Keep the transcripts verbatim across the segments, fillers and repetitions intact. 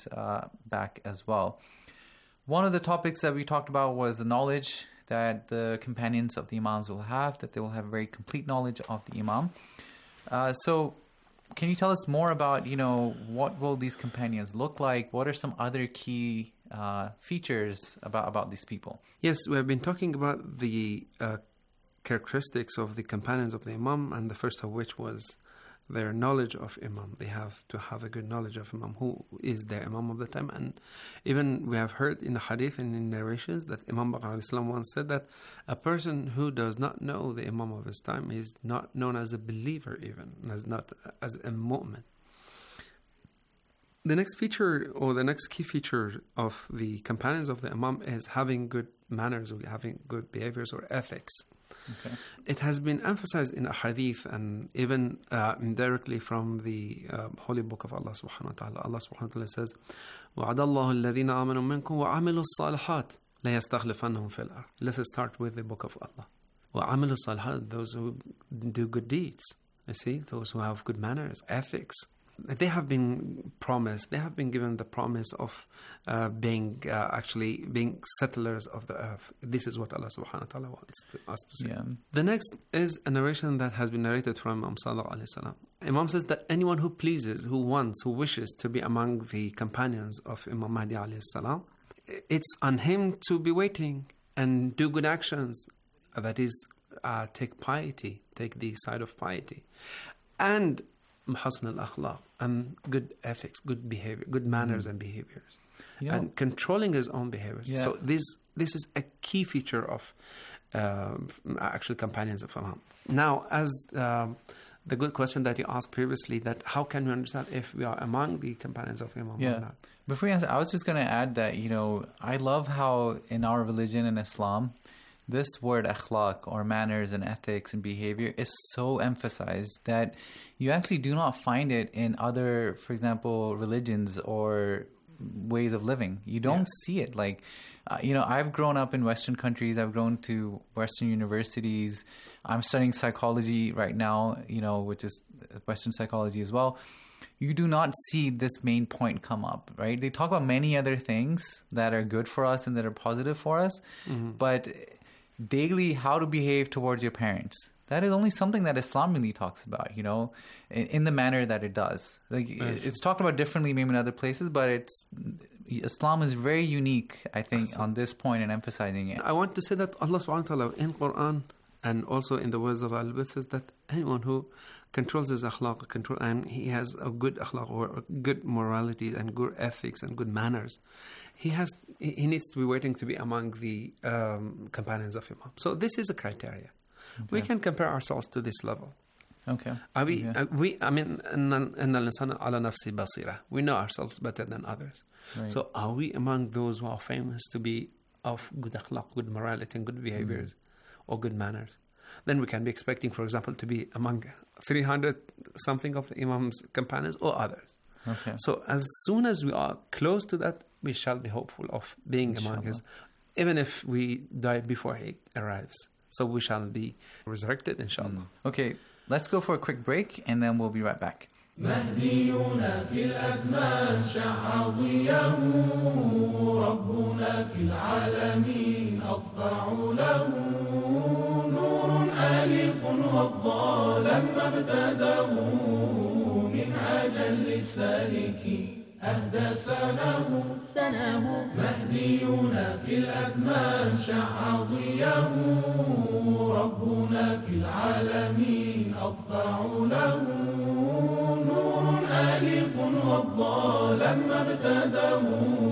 uh, back as well. One of the topics that we talked about was the knowledge that the companions of the Imams will have, that they will have very complete knowledge of the Imam. Uh, so can you tell us more about, you know, what will these companions look like? What are some other key uh, features about, about these people? Yes, we have been talking about the uh, characteristics of the companions of the Imam, and the first of which was their knowledge of Imam. They have to have a good knowledge of Imam, who is their Imam of the time. And even we have heard in the hadith and in narrations that Imam Baqir al-Islam once said that a person who does not know the Imam of his time is not known as a believer, even, as not as a mu'min. The next feature, or the next key feature of the companions of the Imam is having good manners, or having good behaviors or ethics. Okay. It has been emphasized in a hadith and even uh, indirectly from the uh, Holy Book of Allah subhanahu wa ta'ala. Allah subhanahu wa ta'ala says, وَعَدَ اللَّهُ الَّذِينَ آمَنُوا مِنْكُمْ وَعَمِلُوا الصَّالِحَاتِ لَيَسْتَخْلِفَنَّهُمْ فِي الْأَرْضِ. Let us start with the Book of Allah. وَعَمِلُوا الصَّالِحَاتِ, those who do good deeds. You see, those who have good manners, ethics. They have been promised, they have been given the promise of uh, being uh, actually being settlers of the earth. This is what Allah subhanahu wa ta'ala wants to, us to say. Yeah. The next is a narration that has been narrated from Imam Sadiq alayhi salam. Imam says that anyone who pleases, who wants, who wishes to be among the companions of Imam Mahdi alayhi salam, it's on him to be waiting and do good actions. That is, uh, take piety, take the side of piety. And Hasn al-akhlaq, and good ethics, good behavior, good manners mm. and behaviors, you know, and controlling his own behaviors. Yeah. So this this is a key feature of uh, actual companions of Imam. Now, as um, the good question that you asked previously, that how can we understand if we are among the companions of Imam yeah. or not? Before you answer, I was just going to add that, you know, I love how in our religion in Islam, this word akhlaq, or manners and ethics and behavior, is so emphasized that you actually do not find it in other, for example, religions or ways of living. You don't yeah. see it. Like, uh, you know, I've grown up in Western countries. I've grown to Western universities. I'm studying psychology right now, you know, which is Western psychology as well. You do not see this main point come up, right? They talk about many other things that are good for us and that are positive for us, mm-hmm. but daily, how to behave towards your parents. That is only something that Islam really talks about, you know, in, in the manner that it does. Like right. It's talked about differently maybe in other places, but it's Islam is very unique, I think, Absolutely. on this point and emphasizing it. I want to say that Allah subhanahu wa ta'ala in Quran and also in the words of Al-Bith says that anyone who controls his akhlaq, control, and he has a good akhlaq or good morality and good ethics and good manners, he has he needs to be waiting to be among the um, companions of Imam. So this is a criteria. Okay. We can compare ourselves to this level. Okay. Are we? Yeah. Uh, we. I mean, إن الإنسان على نفسه بصيرة. We know ourselves better than others. Right. So are we among those who are famous to be of good akhlaq, good morality, and good behaviors, mm. or good manners? Then we can be expecting, for example, to be among three hundred something of the Imam's companions or others. Okay. So as soon as we are close to that, we shall be hopeful of being Inshallah. among his, even if we die before he arrives. So we shall be resurrected, inshallah. Mm. Okay, let's go for a quick break, and then we'll be right back. مهدينا في الأزمان شع ضياه ربنا في العالمين أضفع له نور آلق وضى لما ابتداه منهاجا للسالكين أهدى سناه سناه مهدينا في الأزمان شع ضياه ربنا في العالمين أضفع له نور آلق وضى لما ابتداه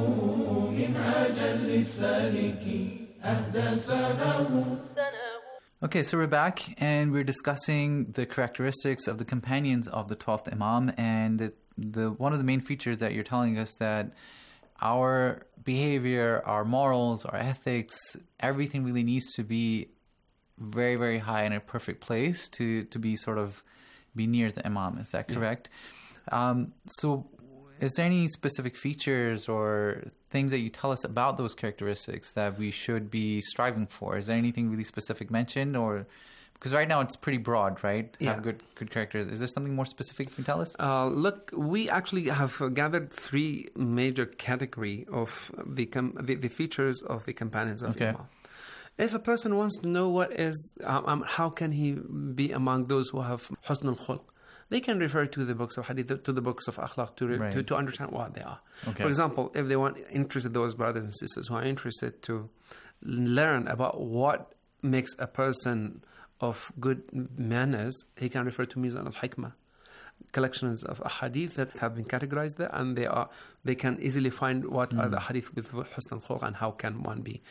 منهاجا للسالكين أهدى سناه Okay, so we're back and we're discussing the characteristics of the companions of the twelfth Imam, and the, the one of the main features that you're telling us that our behavior, our morals, our ethics, everything really needs to be very, very high in a perfect place to, to be sort of be near the Imam. Is that correct? Yeah. Um, so is there any specific features or things that you tell us about those characteristics that we should be striving for? Is there anything really specific mentioned? Or Because right now it's pretty broad, right? Yeah. Have good good characters. Is there something more specific you can tell us? Uh, look, we actually have uh, gathered three major category of the, com- the the features of the companions of Okay. Imam. If a person wants to know what is, um, um, how can he be among those who have husn al-khulq, they can refer to the books of hadith, to the books of akhlaq, to, re- Right. to to understand what they are. Okay. For example, if they want interested, those brothers and sisters who are interested to learn about what makes a person of good manners, he can refer to Mizan al-Hikmah, collections of ahadith that have been categorized there, and they are they can easily find what mm. are the hadith with husn al-khulq and how can one be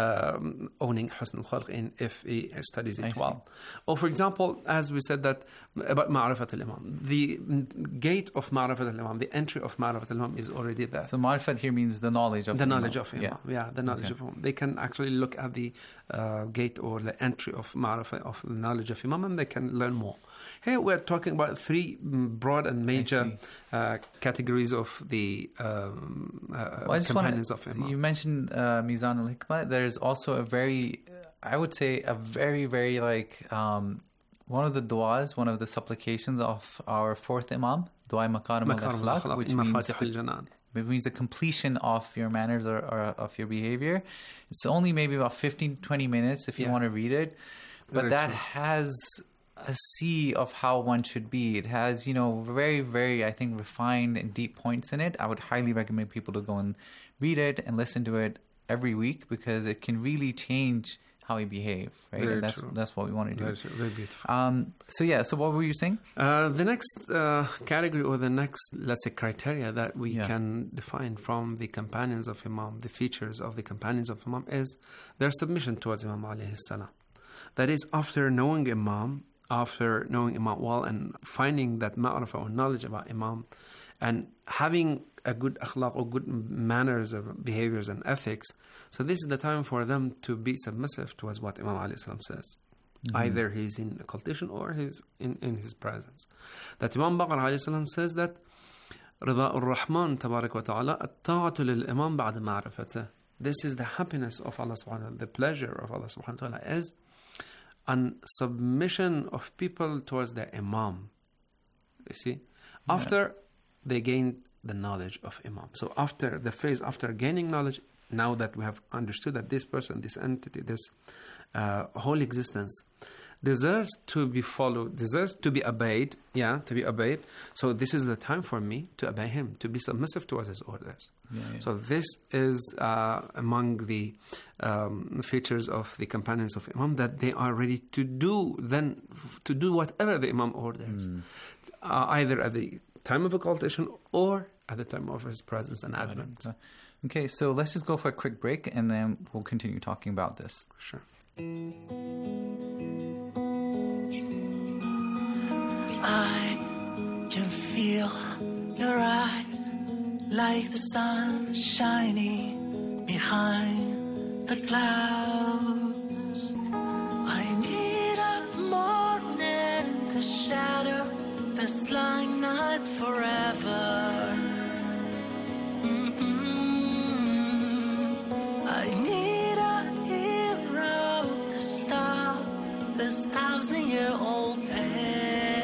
um, owning husn al-khulq in if he studies it I well. Or for example, as we said that about ma'rifat al-imam, the gate of ma'rifat al-imam, the entry of ma'rifat al-imam is already there. So ma'rifat here means the knowledge of the Imam. knowledge of Imam. Yeah, yeah the knowledge Okay. of Imam. They can actually look at the uh, gate or the entry of ma'rifat, of the knowledge of Imam, and they can learn more. Here we're talking about three broad and major uh, categories of the um, uh, Well, I just companions wanna, of Imam. You mentioned uh, Mizan al-Hikmah. There's also a very, I would say, a very, very like um, one of the du'as, one of the supplications of our fourth Imam, Du'a Makarim al-Akhlaq, which means the, it means the completion of your manners or, or of your behavior. It's only maybe about fifteen, twenty minutes if you Yeah. want to read it. But Very that true. has a sea of how one should be. It has, you know, very, very, I think, refined and deep points in it. I would highly recommend people to go and read it and listen to it every week because it can really change how we behave, right? Very and that's true. that's what we want to do. Very, true. Very beautiful. Um, so yeah, so what were you saying? Uh, the next uh, category or the next, let's say, criteria that we Yeah. can define from the companions of Imam, the features of the companions of Imam, is their submission towards Imam alayhi salam. That is, after knowing Imam, after knowing Imam well and finding that ma'rifah or knowledge about Imam and having a good akhlaq or good manners or behaviors and ethics, so this is the time for them to be submissive towards what Imam alayhi salam says. Mm-hmm. Either he's in occultation or he's in, in his presence. That Imam Baqir alayhi salam says that رضاء الرحمن تبارك وتعالى الطاعة للإمام بعد معرفته. This is the happiness of Allah subhanahu wa ta'ala, the pleasure of Allah subhanahu wa ta'ala is and submission of people towards their Imam. You see? After yeah. they gain the knowledge of Imam. So after the phase, after gaining knowledge, now that we have understood that this person, this entity, this uh, whole existence deserves to be followed, deserves to be obeyed, yeah, to be obeyed. So this is the time for me to obey him, to be submissive towards his orders. Yeah, yeah. So this is uh, among the um, features of the companions of Imam, that they are ready to do then to do whatever the Imam orders, mm. uh, either at the time of occultation or at the time of his presence and advent. Okay, so let's just go for a quick break and then we'll continue talking about this. Sure. I can feel your eyes like the sun shining behind the clouds. I need a morning to shatter this long night forever. Mm-mm. I need a hero to stop this thousand-year-old pain.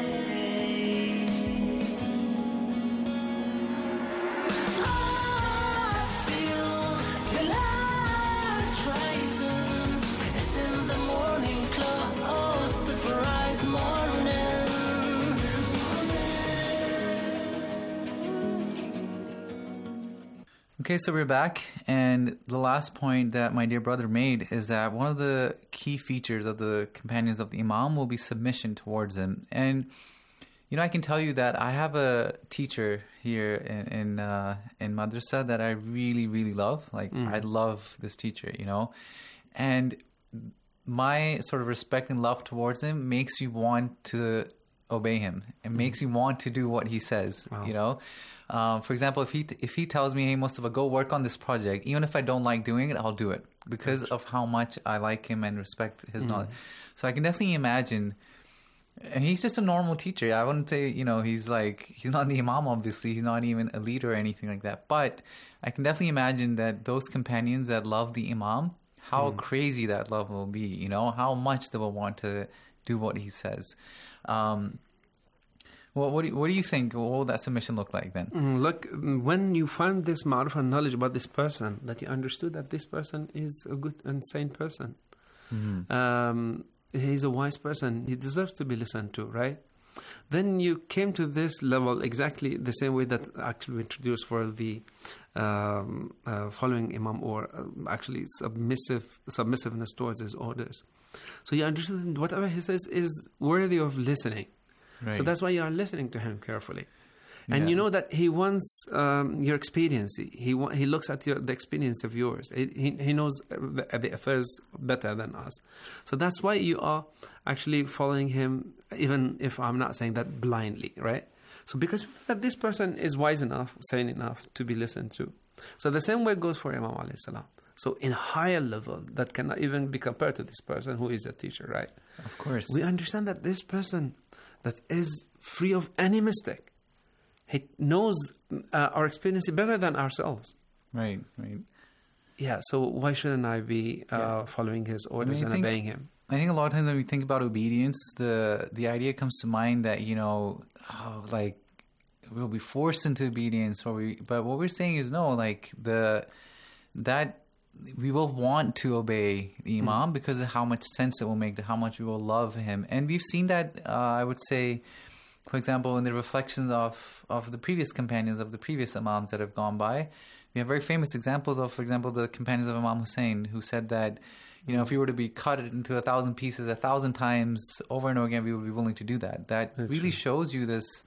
Okay, so we're back, and the last point that my dear brother made is that one of the key features of the companions of the Imam will be submission towards him. And, you know, I can tell you that I have a teacher here in in, uh, in Madrasa that I really, really love. Like, mm. I love this teacher, you know. And my sort of respect and love towards him makes you want to obey him. It mm. makes you want to do what he says, wow. you know. Um, for example, if he if he tells me, "Hey, Mustafa, go work on this project," even if I don't like doing it, I'll do it because of how much I like him and respect his mm. knowledge. So I can definitely imagine. And he's just a normal teacher. I wouldn't say, you know, he's like he's not the Imam. Obviously, he's not even a leader or anything like that. But I can definitely imagine that those companions that love the Imam, how mm. crazy that love will be. You know, how much they will want to do what he says. Um, well, what do you, what do you think? What will that submission look like then? Mm, look, when you find this ma'rifah knowledge about this person, that you understood that this person is a good and sane person. Mm-hmm. Um, he's a wise person. He deserves to be listened to, right? Then you came to this level exactly the same way that actually we introduced for the um, uh, following Imam, or uh, actually submissive submissiveness towards his orders. So you understood whatever he says is worthy of listening. Right. So that's why you are listening to him carefully. And yeah. you know that he wants um, your experience. He wa- he looks at your, the experience of yours. He, he, he knows the, the affairs better than us. So that's why you are actually following him, even if I'm not saying that blindly, right? So because that this person is wise enough, sane enough to be listened to. So the same way goes for Imam alayhi salam. So in a higher level, that cannot even be compared to this person who is a teacher, right? Of course. We understand that this person that is free of any mistake, he knows uh, our experience better than ourselves. Right, right. Yeah, so why shouldn't I be uh, yeah. following his orders I mean, and think, obeying him? I think a lot of times when we think about obedience, the the idea comes to mind that, you know, oh, like we'll be forced into obedience, or we. But what we're saying is no, like the that we will want to obey the Imam mm. because of how much sense it will make, to how much we will love him, and we've seen that. Uh, I would say. For example, in the reflections of, of the previous companions, of the previous Imams that have gone by, we have very famous examples of, for example, the companions of Imam Hussein, who said that, you know, if we were to be cut into a thousand pieces a thousand times over and over again, we would be willing to do that. That That's really true. Shows you this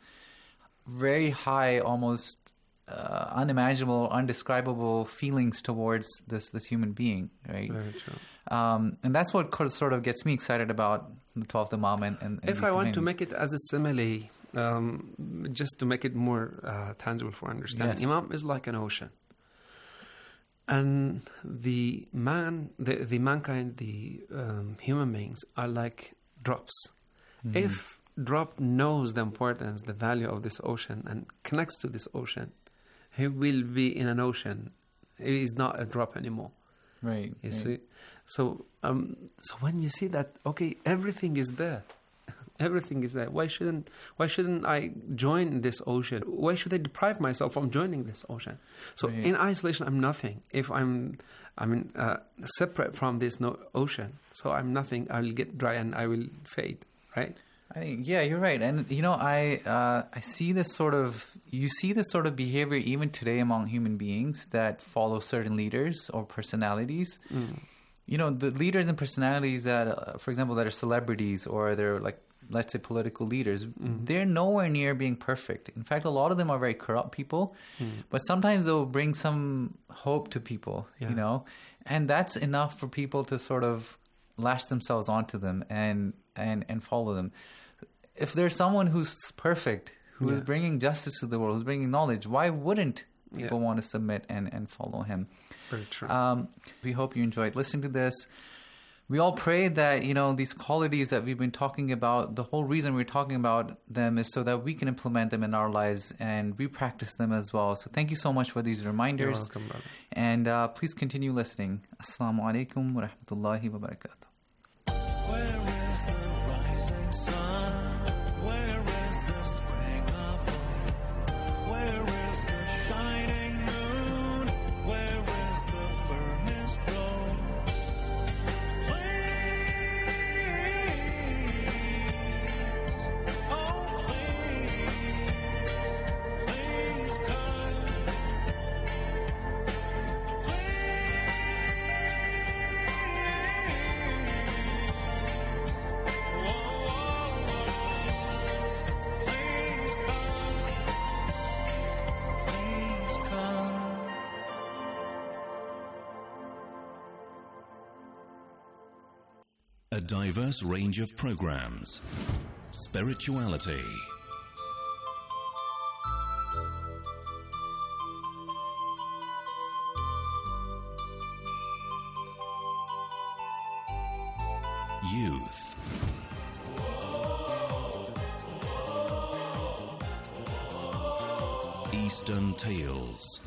very high, almost uh, unimaginable, undescribable feelings towards this this human being, right? Very true. Um, and that's what sort of gets me excited about the twelfth Imam. And, and, and if I want to make it as a simile, um, just to make it more uh, tangible for understanding, yes. Imam is like an ocean, and the man, the, the mankind, the um, human beings are like drops. Mm-hmm. If drop knows the importance, the value of this ocean, and connects to this ocean, he will be in an ocean. He is not a drop anymore. Right. You right. see. So, um, so when you see that, okay, everything is there, everything is there. Why shouldn't Why shouldn't I join this ocean? Why should I deprive myself from joining this ocean? So, right. in isolation, I'm nothing. If I'm, I mean, uh, separate from this no- ocean, so I'm nothing. I will get dry and I will fade. Right? I think, yeah, you're right. And you know, I uh, I see this sort of you see this sort of behavior even today among human beings that follow certain leaders or personalities. Mm. You know, the leaders and personalities that, uh, for example, that are celebrities or they're like, let's say, political leaders, mm-hmm. they're nowhere near being perfect. In fact, a lot of them are very corrupt people, mm. but sometimes they'll bring some hope to people, yeah. you know, and that's enough for people to sort of lash themselves onto them and, and, and follow them. If there's someone who's perfect, who yeah. is bringing justice to the world, who's bringing knowledge, why wouldn't people yeah. want to submit and, and follow him? Very true. Um, we hope you enjoyed listening to this. We all pray that, you know, these qualities that we've been talking about, the whole reason we're talking about them is so that we can implement them in our lives and we practice them as well. So thank you so much for these reminders. You're welcome, brother. And uh, please continue listening. Assalamu alaikum wa rahmatullahi wa barakatuh. A diverse range of programs. Spirituality. Youth. Eastern Tales.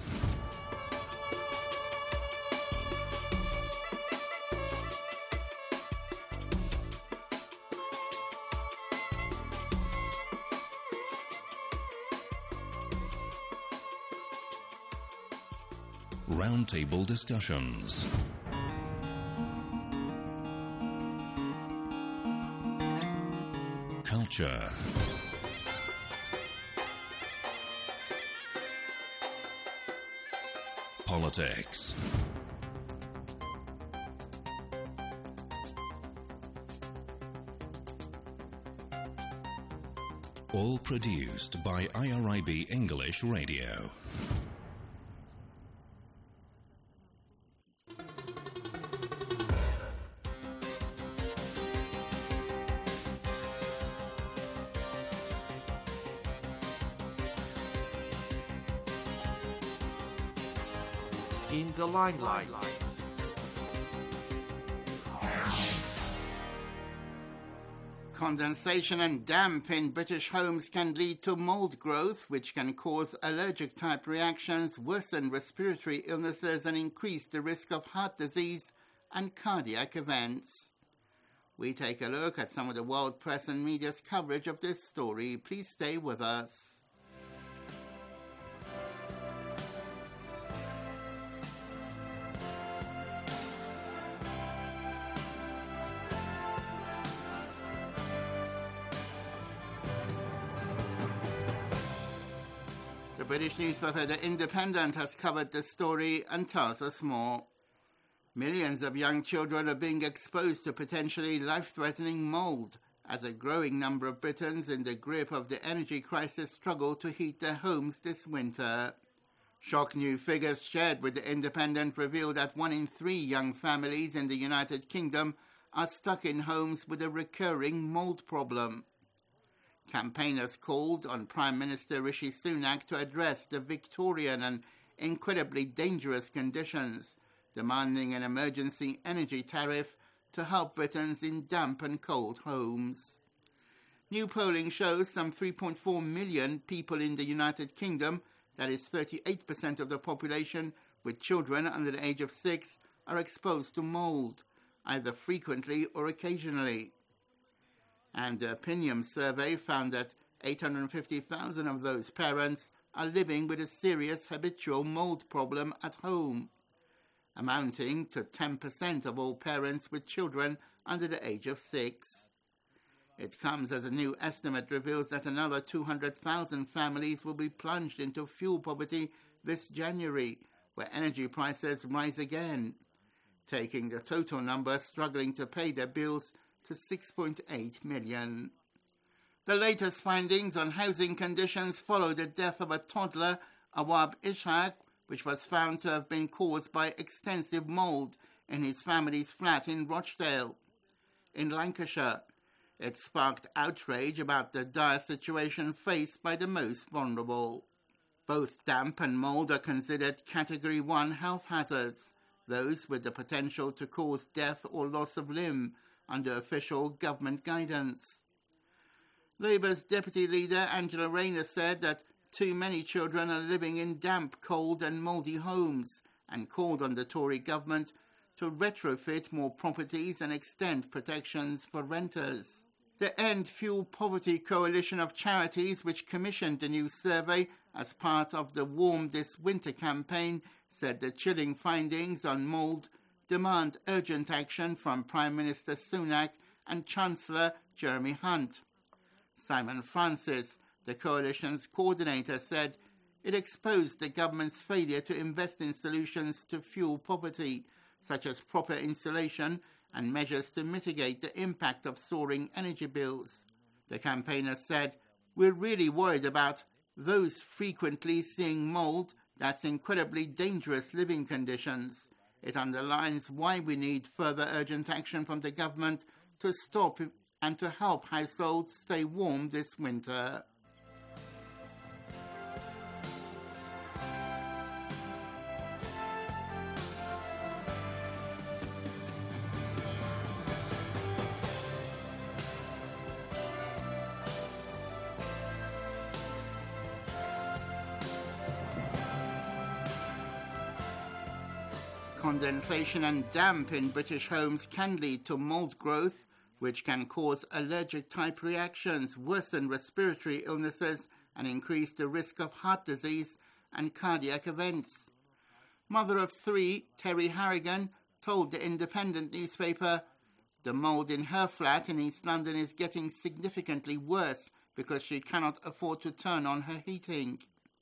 Roundtable discussions. Culture. Politics. All produced by I R I B English Radio. In the limelight. Condensation and damp in British homes can lead to mold growth, which can cause allergic-type reactions, worsen respiratory illnesses, and increase the risk of heart disease and cardiac events. We take a look at some of the world press and media's coverage of this story. Please stay with us. The British newspaper The Independent has covered this story and tells us more. Millions of young children are being exposed to potentially life-threatening mold as a growing number of Britons in the grip of the energy crisis struggle to heat their homes this winter. Shock new figures shared with The Independent reveal that one in three young families in the United Kingdom are stuck in homes with a recurring mold problem. Campaigners called on Prime Minister Rishi Sunak to address the Victorian and incredibly dangerous conditions, demanding an emergency energy tariff to help Britons in damp and cold homes. New polling shows some three point four million people in the United Kingdom, that is thirty-eight percent of the population with children under the age of six, are exposed to mold, either frequently or occasionally. And the Opinium survey found that eight hundred fifty thousand of those parents are living with a serious habitual mold problem at home, amounting to ten percent of all parents with children under the age of six. It comes as a new estimate reveals that another two hundred thousand families will be plunged into fuel poverty this January, where energy prices rise again, taking the total number struggling to pay their bills to six point eight million. The latest findings on housing conditions follow the death of a toddler, Awab Ishaq, which was found to have been caused by extensive mould in his family's flat in Rochdale, in Lancashire. It sparked outrage about the dire situation faced by the most vulnerable. Both damp and mould are considered Category one health hazards, those with the potential to cause death or loss of limb, under official government guidance. Labour's deputy leader Angela Rayner said that too many children are living in damp, cold and mouldy homes, and called on the Tory government to retrofit more properties and extend protections for renters. The End Fuel Poverty Coalition of Charities, which commissioned the new survey as part of the Warm This Winter campaign, said the chilling findings on mould demand urgent action from Prime Minister Sunak and Chancellor Jeremy Hunt. Simon Francis, the coalition's coordinator, said it exposed the government's failure to invest in solutions to fuel poverty, such as proper insulation and measures to mitigate the impact of soaring energy bills. The campaigner said, "We're really worried about those frequently seeing mould that's incredibly dangerous living conditions. It underlines why we need further urgent action from the government to stop and to help households stay warm this winter." Condensation and damp in British homes can lead to mold growth, which can cause allergic-type reactions, worsen respiratory illnesses, and increase the risk of heart disease and cardiac events. Mother of three, Terry Harrigan, told the Independent newspaper, "The mould in her flat in East London is getting significantly worse because she cannot afford to turn on her heating."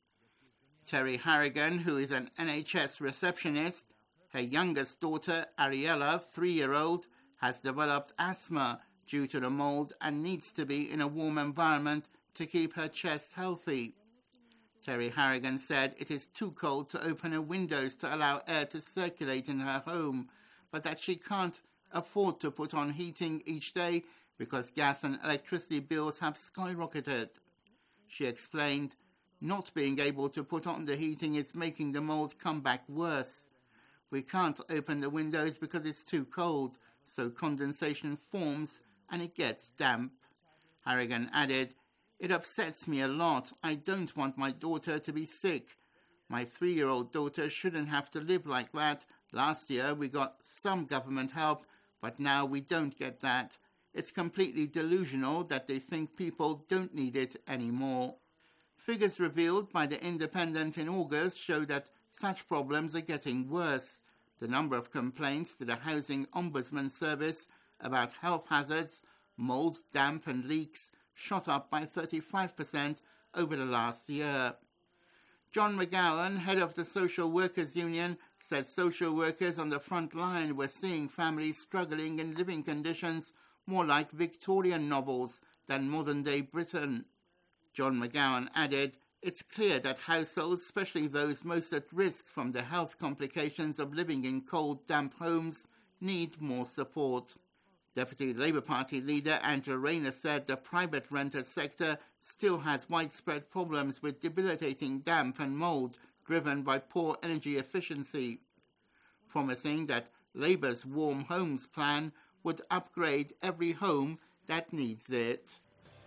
Terry Harrigan, who is an N H S receptionist, her youngest daughter, Ariella, three-year-old, has developed asthma due to the mould and needs to be in a warm environment to keep her chest healthy. Terry Harrigan said it is too cold to open her windows to allow air to circulate in her home, but that she can't afford to put on heating each day because gas and electricity bills have skyrocketed. She explained, "Not being able to put on the heating is making the mould come back worse. We can't open the windows because it's too cold, so condensation forms and it gets damp." Harrigan added, "It upsets me a lot. I don't want my daughter to be sick. My three-year-old daughter shouldn't have to live like that. Last year we got some government help, but now we don't get that. It's completely delusional that they think people don't need it anymore." Figures revealed by the Independent in August show that such problems are getting worse. The number of complaints to the Housing Ombudsman Service about health hazards, mould, damp and leaks shot up by thirty-five percent over the last year. John McGowan, head of the Social Workers Union, says social workers on the front line were seeing families struggling in living conditions more like Victorian novels than modern-day Britain. John McGowan added, "It's clear that households, especially those most at risk from the health complications of living in cold, damp homes, need more support." Deputy Labour Party leader Andrew Rayner said the private rented sector still has widespread problems with debilitating damp and mould driven by poor energy efficiency, promising that Labour's Warm Homes plan would upgrade every home that needs it.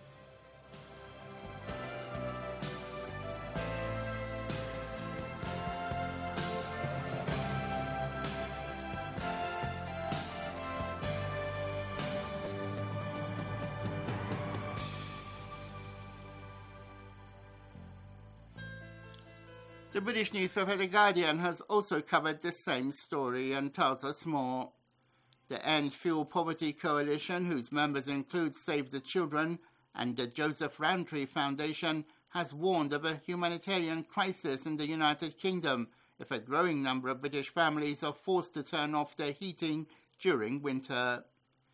The British newspaper The Guardian has also covered the same story and tells us more. The End Fuel Poverty Coalition, whose members include Save the Children and the Joseph Rowntree Foundation, has warned of a humanitarian crisis in the United Kingdom if a growing number of British families are forced to turn off their heating during winter.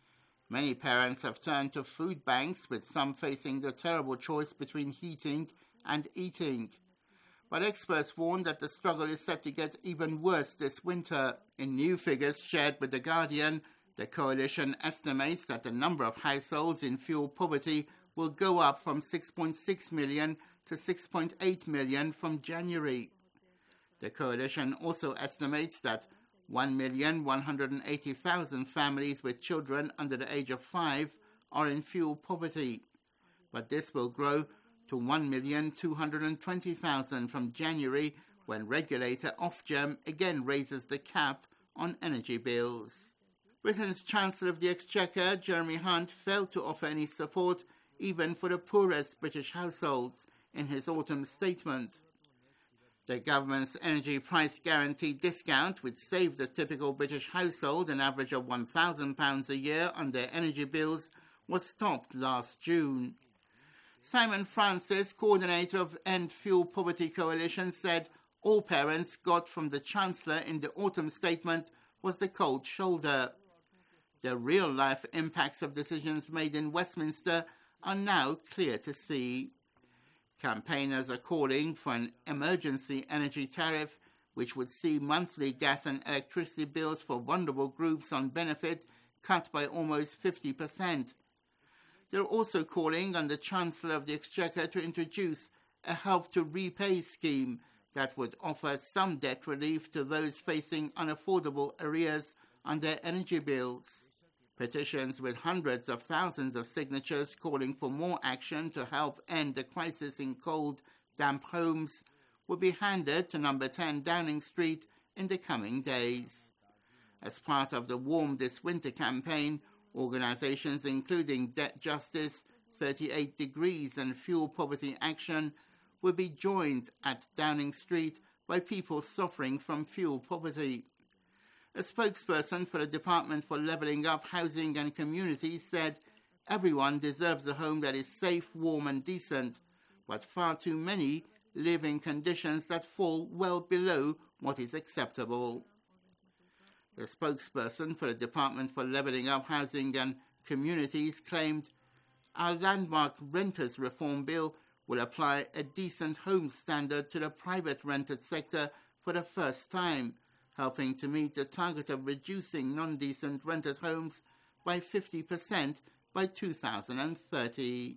Many parents have turned to food banks, with some facing the terrible choice between heating and eating. But experts warn that the struggle is set to get even worse this winter. In new figures shared with The Guardian, the coalition estimates that the number of households in fuel poverty will go up from six point six million to six point eight million from January. The coalition also estimates that one million one hundred eighty thousand families with children under the age of five are in fuel poverty. But this will grow to one million two hundred twenty thousand from January, when regulator Ofgem again raises the cap on energy bills. Britain's Chancellor of the Exchequer, Jeremy Hunt, failed to offer any support even for the poorest British households in his autumn statement. The government's energy price guarantee discount, which saved the typical British household an average of one thousand pounds a year on their energy bills, was stopped last June. Simon Francis, coordinator of End Fuel Poverty Coalition, said all parents got from the Chancellor in the autumn statement was the cold shoulder. The real-life impacts of decisions made in Westminster are now clear to see. Campaigners are calling for an emergency energy tariff, which would see monthly gas and electricity bills for vulnerable groups on benefit cut by almost fifty percent. They're also calling on the Chancellor of the Exchequer to introduce a help to repay scheme that would offer some debt relief to those facing unaffordable arrears on their energy bills. Petitions with hundreds of thousands of signatures calling for more action to help end the crisis in cold, damp homes will be handed to number ten Downing Street in the coming days. As part of the Warm This Winter campaign, organizations including Debt Justice, thirty-eight Degrees and Fuel Poverty Action will be joined at Downing Street by people suffering from fuel poverty. A spokesperson for the Department for Levelling Up Housing and Communities said, "Everyone deserves a home that is safe, warm and decent, but far too many live in conditions that fall well below what is acceptable." The spokesperson for the Department for Levelling Up Housing and Communities claimed, "Our landmark renters reform bill will apply a decent home standard to the private rented sector for the first time, helping to meet the target of reducing non-decent rented homes by fifty percent by two thousand thirty.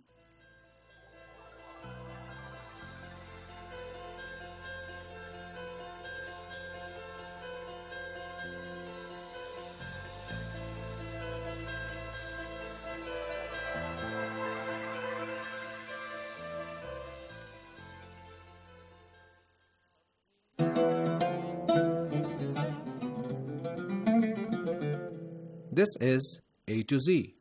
This is A to Z.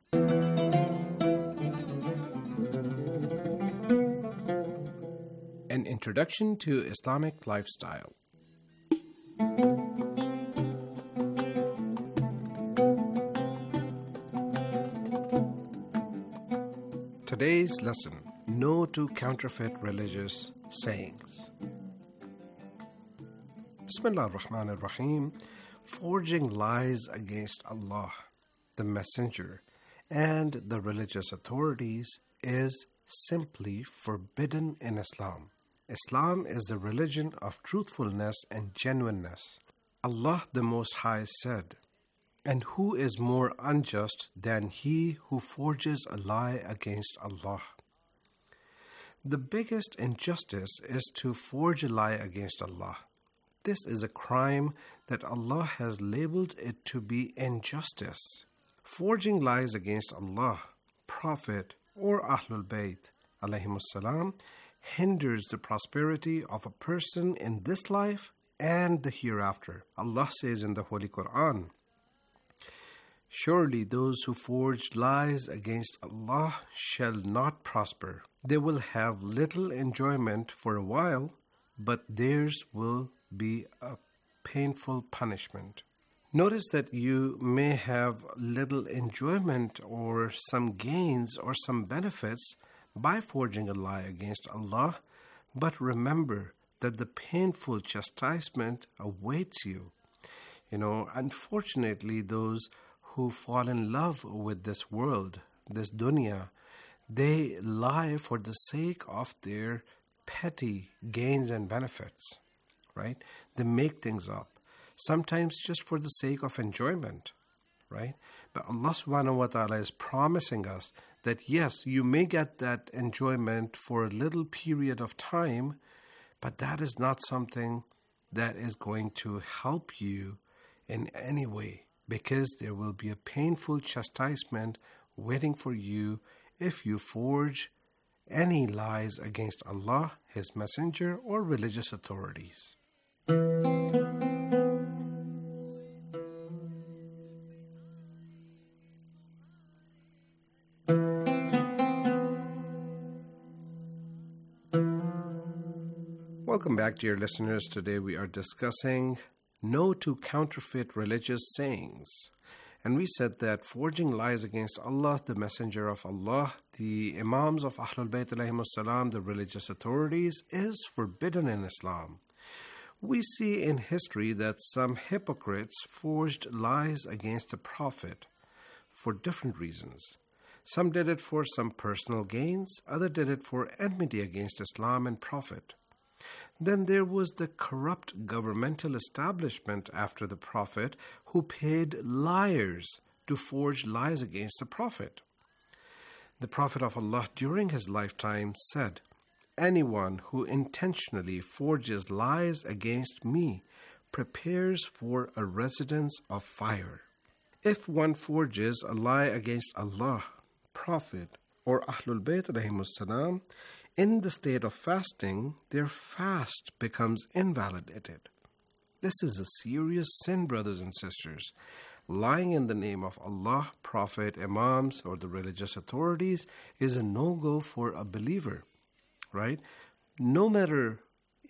An introduction to Islamic lifestyle. Today's lesson: No to counterfeit religious sayings. Bismillah ar-Rahman ar-Rahim. Forging lies against Allah, the Messenger, and the religious authorities is simply forbidden in Islam. Islam is the religion of truthfulness and genuineness. Allah the Most High said, "And who is more unjust than he who forges a lie against Allah?" The biggest injustice is to forge a lie against Allah. This is a crime that Allah has labeled it to be injustice. Forging lies against Allah, Prophet, or Ahlul Bayt alayhimus salam hinders the prosperity of a person in this life and the hereafter. Allah says in the Holy Quran, "Surely those who forge lies against Allah shall not prosper. They will have little enjoyment for a while, but theirs will be a painful punishment." Notice that you may have little enjoyment or some gains or some benefits by forging a lie against Allah, but remember that the painful chastisement awaits you. You know, unfortunately, those who fall in love with this world, this dunya, they lie for the sake of their petty gains and benefits. Right? They make things up, sometimes just for the sake of enjoyment, right? But Allah subhanahu wa ta'ala is promising us that yes, you may get that enjoyment for a little period of time, but that is not something that is going to help you in any way, because there will be a painful chastisement waiting for you if you forge any lies against Allah, His Messenger, or religious authorities. Welcome back, dear listeners. Today we are discussing no to counterfeit religious sayings. And we said that forging lies against Allah, the Messenger of Allah, the Imams of Ahlul Bayt alayhimus salam, the religious authorities, is forbidden in Islam. We see in history that some hypocrites forged lies against the Prophet for different reasons. Some did it for some personal gains, others did it for enmity against Islam and Prophet. Then there was the corrupt governmental establishment after the Prophet who paid liars to forge lies against the Prophet. The Prophet of Allah during his lifetime said, "Anyone who intentionally forges lies against me prepares for a residence of fire." If one forges a lie against Allah, Prophet, or Ahlul Bayt alayhimus salam, in the state of fasting, their fast becomes invalidated. This is a serious sin, brothers and sisters. Lying in the name of Allah, Prophet, Imams, or the religious authorities is a no-go for a believer, right? No matter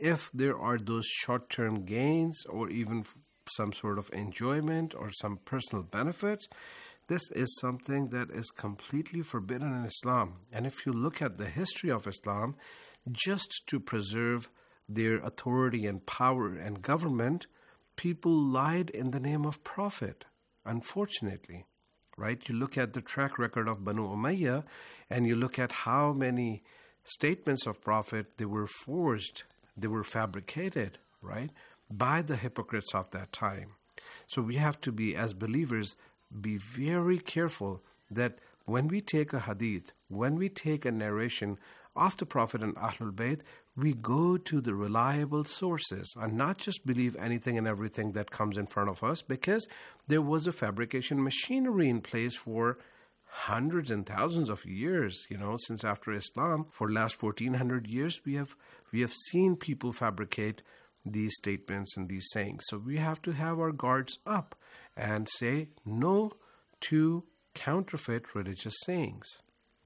if there are those short-term gains or even some sort of enjoyment or some personal benefits, this is something that is completely forbidden in Islam. And if you look at the history of Islam, just to preserve their authority and power and government, people lied in the name of Prophet, unfortunately. Right? You look at the track record of Banu Umayyah and you look at how many statements of Prophet, they were forged, they were fabricated, right, by the hypocrites of that time. So we have to be, as believers, be very careful that when we take a hadith, when we take a narration of the Prophet and Ahlul Bayt, we go to the reliable sources and not just believe anything and everything that comes in front of us, because there was a fabrication machinery in place for hundreds and thousands of years, you know, since after Islam. For the last fourteen hundred years, we have we have seen people fabricate these statements and these sayings. So we have to have our guards up and say no to counterfeit religious sayings.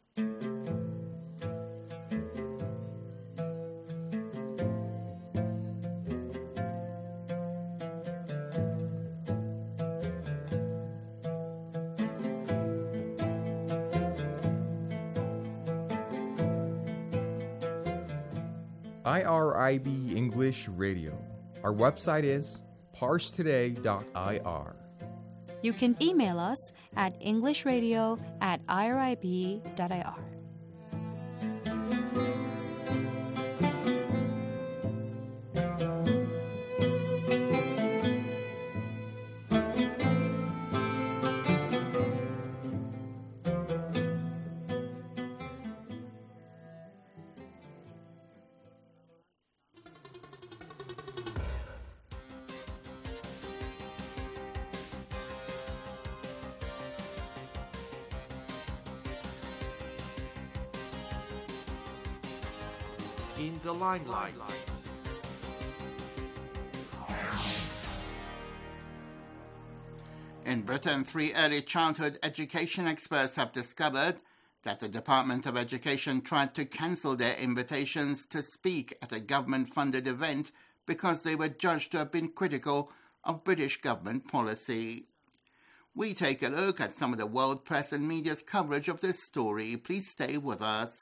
I R I B English Radio. Our website is parse today dot I R. You can email us at englishradio at I R I B dot I R. In the limelight. In Britain, three early childhood education experts have discovered that the Department of Education tried to cancel their invitations to speak at a government-funded event because they were judged to have been critical of British government policy. We take a look at some of the world press and media's coverage of this story. Please stay with us.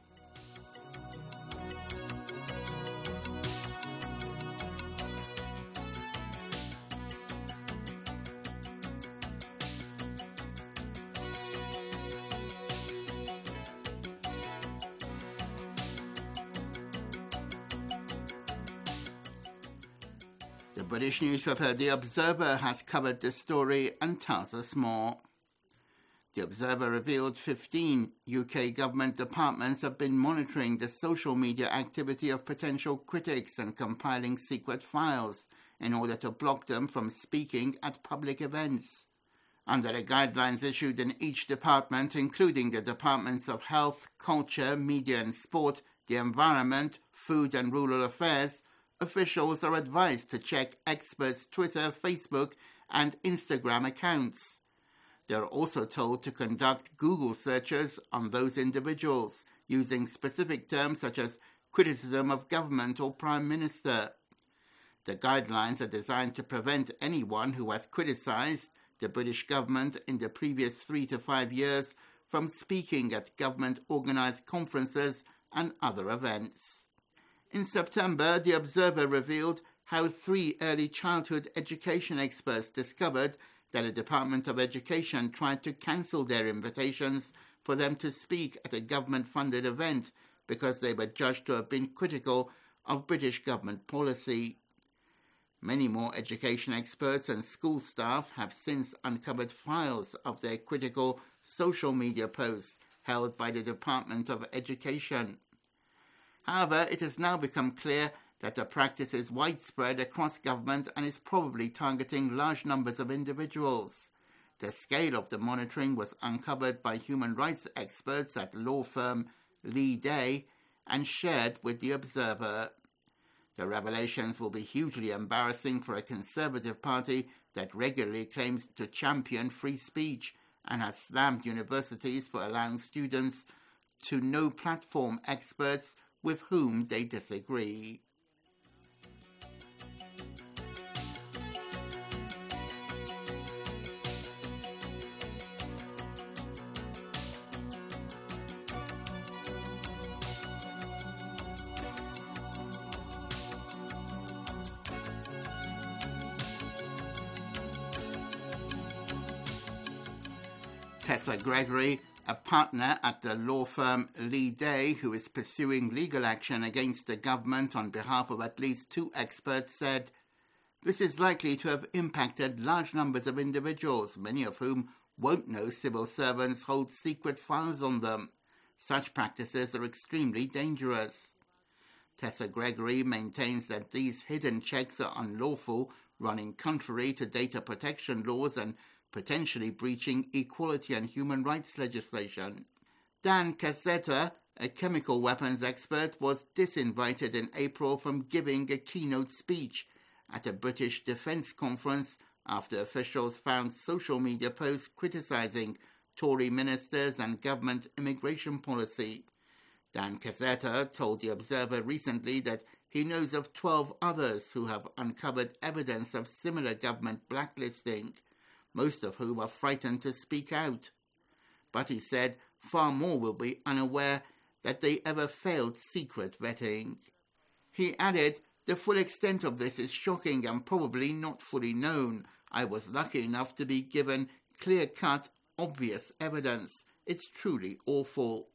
The British newspaper The Observer has covered this story and tells us more. The Observer revealed fifteen U K government departments have been monitoring the social media activity of potential critics and compiling secret files in order to block them from speaking at public events. Under the guidelines issued in each department, including the Departments of Health, Culture, Media and Sport, the Environment, Food and Rural Affairs, officials are advised to check experts' Twitter, Facebook, and Instagram accounts. They are also told to conduct Google searches on those individuals, using specific terms such as criticism of government or Prime Minister. The guidelines are designed to prevent anyone who has criticised the British government in the previous three to five years from speaking at government-organised conferences and other events. In September, The Observer revealed how three early childhood education experts discovered that the Department of Education tried to cancel their invitations for them to speak at a government-funded event because they were judged to have been critical of British government policy. Many more education experts and school staff have since uncovered files of their critical social media posts held by the Department of Education. However, it has now become clear that the practice is widespread across government and is probably targeting large numbers of individuals. The scale of the monitoring was uncovered by human rights experts at law firm Lee Day and shared with The Observer. The revelations will be hugely embarrassing for a Conservative Party that regularly claims to champion free speech and has slammed universities for allowing students to no-platform experts with whom they disagree. Tessa Gregory, a partner at the law firm Lee Day, who is pursuing legal action against the government on behalf of at least two experts, said, "This is likely to have impacted large numbers of individuals, many of whom won't know civil servants hold secret files on them. Such practices are extremely dangerous." Tessa Gregory maintains that these hidden checks are unlawful, running contrary to data protection laws and potentially breaching equality and human rights legislation. Dan Cazzetta, a chemical weapons expert, was disinvited in April from giving a keynote speech at a British defence conference after officials found social media posts criticising Tory ministers and government immigration policy. Dan Cazzetta told The Observer recently that he knows of twelve others who have uncovered evidence of similar government blacklisting, most of whom are frightened to speak out. But he said far more will be unaware that they ever failed secret vetting. He added, "The full extent of this is shocking and probably not fully known. I was lucky enough to be given clear-cut, obvious evidence. It's truly awful."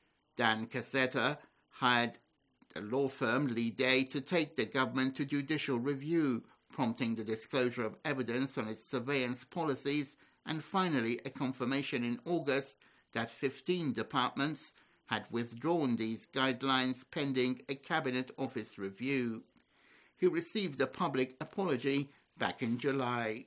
Dan Cazzetta hired the law firm Lee Day to take the government to judicial review, prompting the disclosure of evidence on its surveillance policies, and finally a confirmation in August that fifteen departments had withdrawn these guidelines pending a Cabinet Office review. He received a public apology back in July.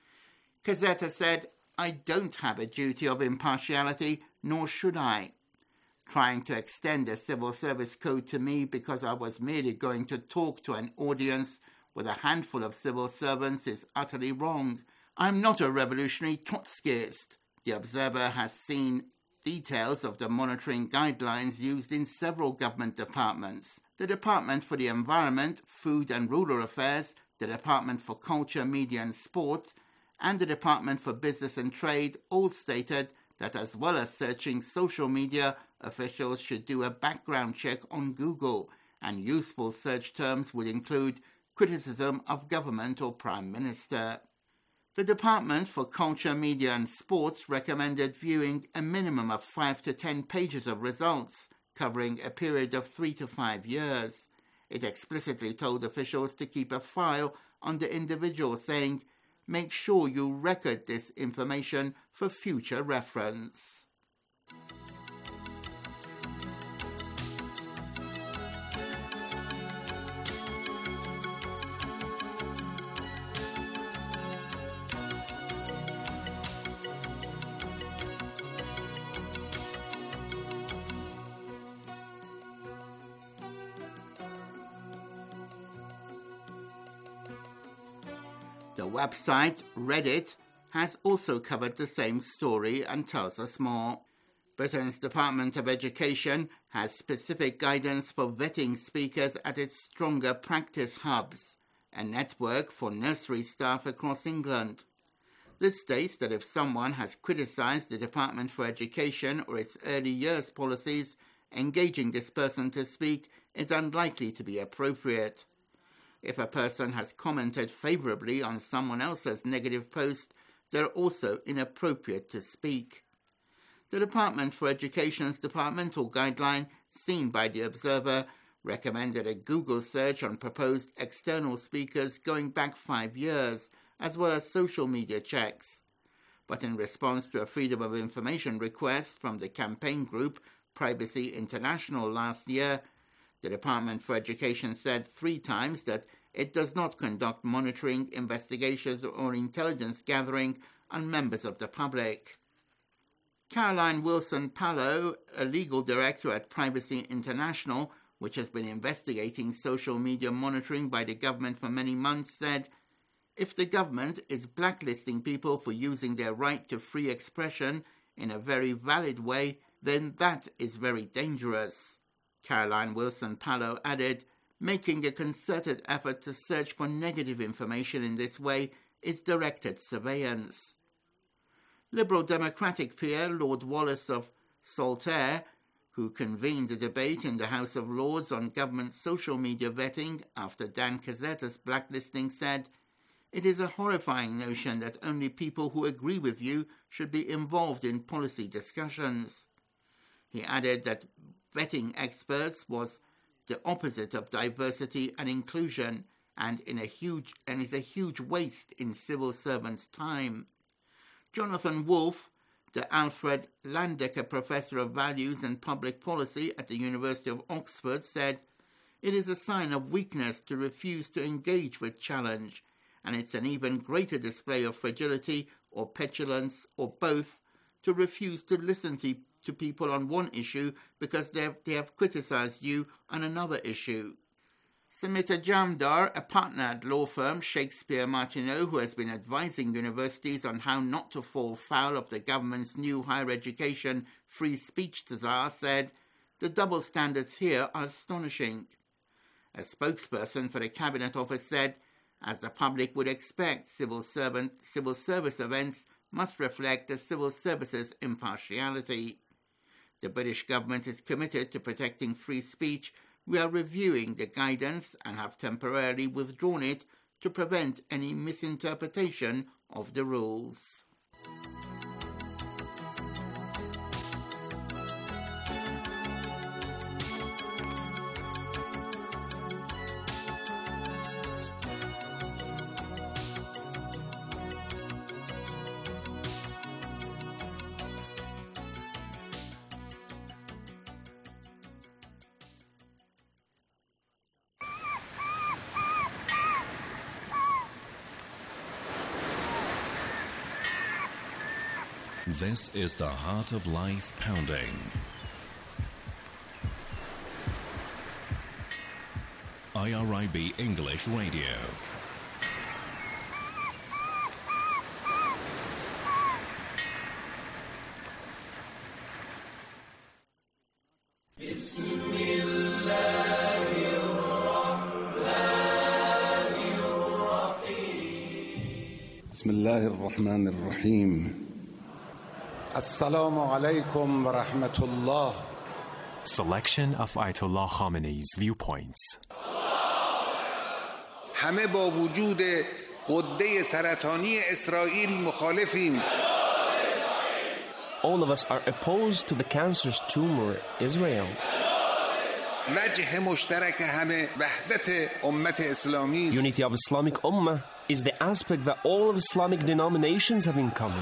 Cazzetta said, "I don't have a duty of impartiality, nor should I. Trying to extend the civil service code to me because I was merely going to talk to an audience with a handful of civil servants is utterly wrong. I'm not a revolutionary Trotskyist." The Observer has seen details of the monitoring guidelines used in several government departments. The Department for the Environment, Food and Rural Affairs, the Department for Culture, Media and Sport, and the Department for Business and Trade all stated that as well as searching social media, officials should do a background check on Google, and useful search terms would include criticism of government or Prime Minister. The Department for Culture, Media and Sports recommended viewing a minimum of five to ten pages of results, covering a period of three to five years. It explicitly told officials to keep a file on the individual, saying, "Make sure you record this information for future reference." The website Reddit has also covered the same story and tells us more. Britain's Department of Education has specific guidance for vetting speakers at its Stronger Practice Hubs, a network for nursery staff across England. This states that if someone has criticised the Department for Education or its early years policies, engaging this person to speak is unlikely to be appropriate. If a person has commented favourably on someone else's negative post, they're also inappropriate to speak. The Department for Education's departmental guideline, seen by The Observer, recommended a Google search on proposed external speakers going back five years, as well as social media checks. But in response to a Freedom of Information request from the campaign group Privacy International last year, the Department for Education said three times that it does not conduct monitoring, investigations or intelligence gathering on members of the public. Caroline Wilson-Pallo, a legal director at Privacy International, which has been investigating social media monitoring by the government for many months, said, "If the government is blacklisting people for using their right to free expression in a very valid way, then that is very dangerous." Caroline Wilson-Pallo added, "Making a concerted effort to search for negative information in this way is directed surveillance." Liberal Democratic peer Lord Wallace of Saltaire, who convened a debate in the House of Lords on government social media vetting after Dan Cazzetta's blacklisting, said, It is a horrifying notion that only people who agree with you should be involved in policy discussions. He added that vetting experts was the opposite of diversity and inclusion and in a huge and is a huge waste in civil servants' time. Jonathan Wolfe, the Alfred Landecker Professor of Values and Public Policy at the University of Oxford, said, "It is a sign of weakness to refuse to engage with challenge, and it's an even greater display of fragility or petulance or both to refuse to listen to, to people on one issue because they have, they have criticized you on another issue." Samita Jamdar, a partner at law firm Shakespeare Martineau, who has been advising universities on how not to fall foul of the government's new higher education free speech czar, said, "The double standards here are astonishing." A spokesperson for the Cabinet Office said, "As the public would expect, civil servant civil service events must reflect the civil service's impartiality. The British government is committed to protecting free speech. We are reviewing the guidance and have temporarily withdrawn it to prevent any misinterpretation of the rules." This is the Heart of Life Pounding. I R I B English Radio. بسم الله الرحمن الرحيم. السلام عليكم ورحمة الله. Selection of Ayatollah Khamenei's viewpoints. همه با وجود غده سرطانی اسرائیل مخالفیم. All of us are opposed to the cancerous tumor Israel. وجه مشترک همه وحدت امت اسلامی. Unity of Islamic Ummah is the aspect that all of Islamic denominations have in common.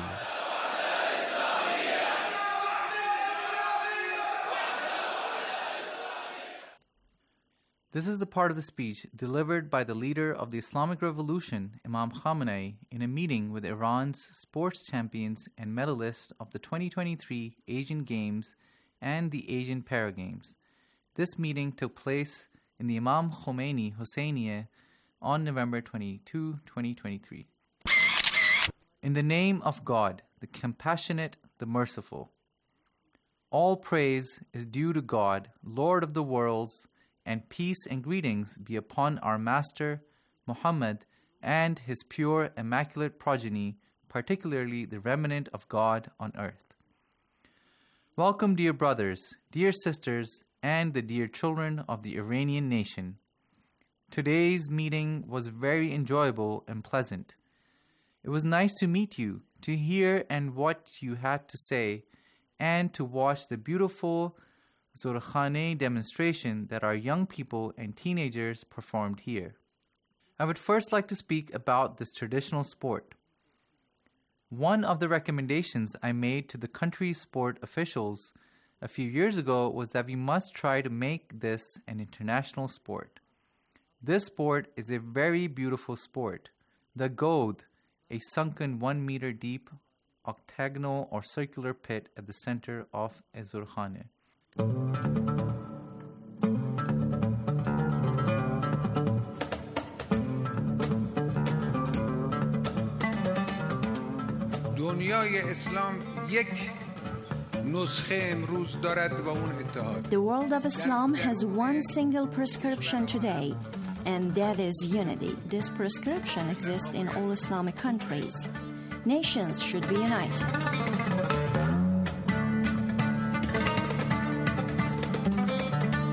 This is the part of the speech delivered by the leader of the Islamic Revolution, Imam Khamenei, in a meeting with Iran's sports champions and medalists of the twenty twenty-three Asian Games and the Asian Para Games. This meeting took place in the Imam Khomeini Hosseinieh on November twenty-second, twenty twenty-three. In the name of God, the compassionate, the merciful. All praise is due to God, Lord of the worlds, and peace and greetings be upon our Master, Muhammad, and his pure, immaculate progeny, particularly the remnant of God on earth. Welcome, dear brothers, dear sisters, and the dear children of the Iranian nation. Today's meeting was very enjoyable and pleasant. It was nice to meet you, to hear and what you had to say, and to watch the beautiful Zorkhane demonstration that our young people and teenagers performed here. I would first like to speak about this traditional sport. One of the recommendations I made to the country's sport officials a few years ago was that we must try to make this an international sport. This sport is a very beautiful sport. The Goad, a sunken one meter deep octagonal or circular pit at the center of a Zorkhane. دنیای اسلام یک نسخه امروز دارد و اون اتحاد. The world of Islam has one single prescription today, and that is unity. This prescription exists in all Islamic countries. Nations should be united.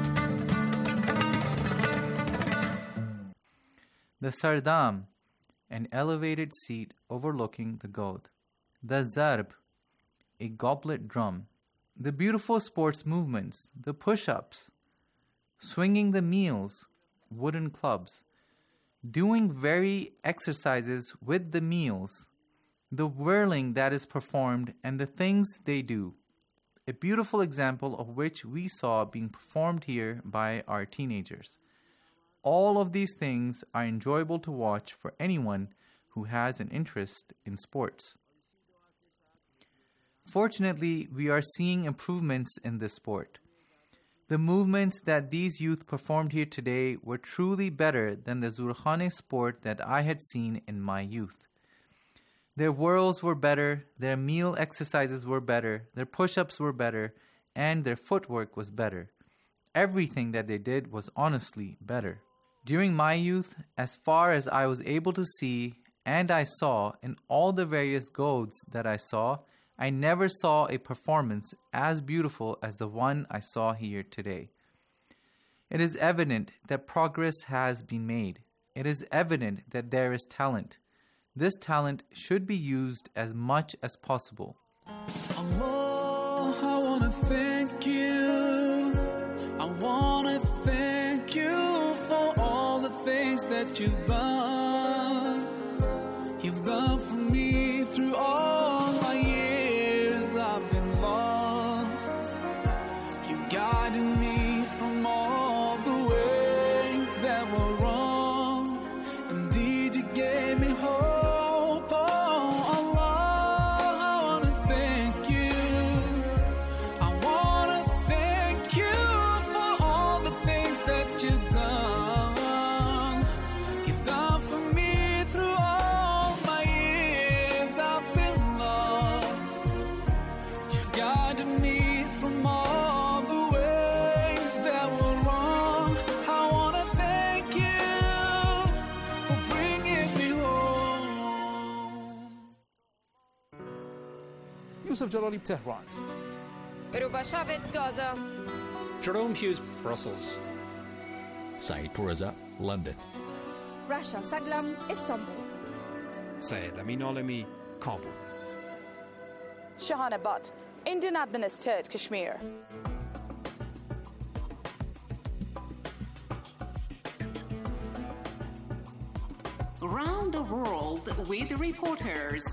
The Sardam, an elevated seat overlooking the goat. The zarb, a goblet drum. The beautiful sports movements, the push-ups, swinging the meals, wooden clubs, doing very exercises with the meals, the whirling that is performed, and the things they do. A beautiful example of which we saw being performed here by our teenagers. All of these things are enjoyable to watch for anyone who has an interest in sports. Fortunately, we are seeing improvements in this sport. The movements that these youth performed here today were truly better than the Zurkhane sport that I had seen in my youth. Their whirls were better, their meal exercises were better, their push-ups were better, and their footwork was better. Everything that they did was honestly better. During my youth, as far as I was able to see, and I saw in all the various goads that I saw, I never saw a performance as beautiful as the one I saw here today. It is evident that progress has been made. It is evident that there is talent. This talent should be used as much as possible. Allah, I want to thank you. I want to thank you for all the things that you've done. You've done for me through all my years I've been lost. You guided me from all the ways that were wrong. Indeed, you gave me hope. Yusuf Jalali, Tehran. Rubashavet, Gaza. Jerome Hughes, Brussels. Saeed Pourreza, London. Rasha Saglam, Istanbul. Syed Amin Alami, Kabul. Shahana Butt, Indian administered Kashmir. Around the world with reporters.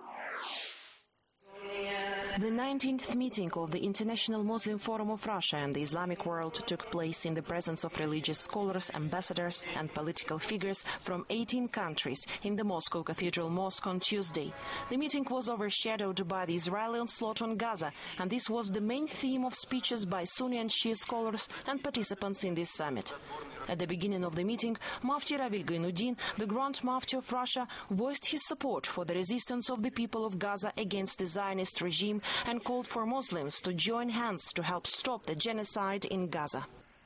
The nineteenth meeting of the International Muslim Forum of Russia and the Islamic world took place in the presence of religious scholars, ambassadors, and political figures from eighteen countries in the Moscow Cathedral Mosque on Tuesday. The meeting was overshadowed by the Israeli onslaught on Gaza, and this was the main theme of speeches by Sunni and Shia scholars and participants in this summit. At the beginning of the meeting, Mufti Ravil Gainuddin, the Grand Mufti of Russia, voiced his support for the resistance of the people of Gaza against the Zionist regime and called for Muslims to join hands to help stop the genocide in Gaza.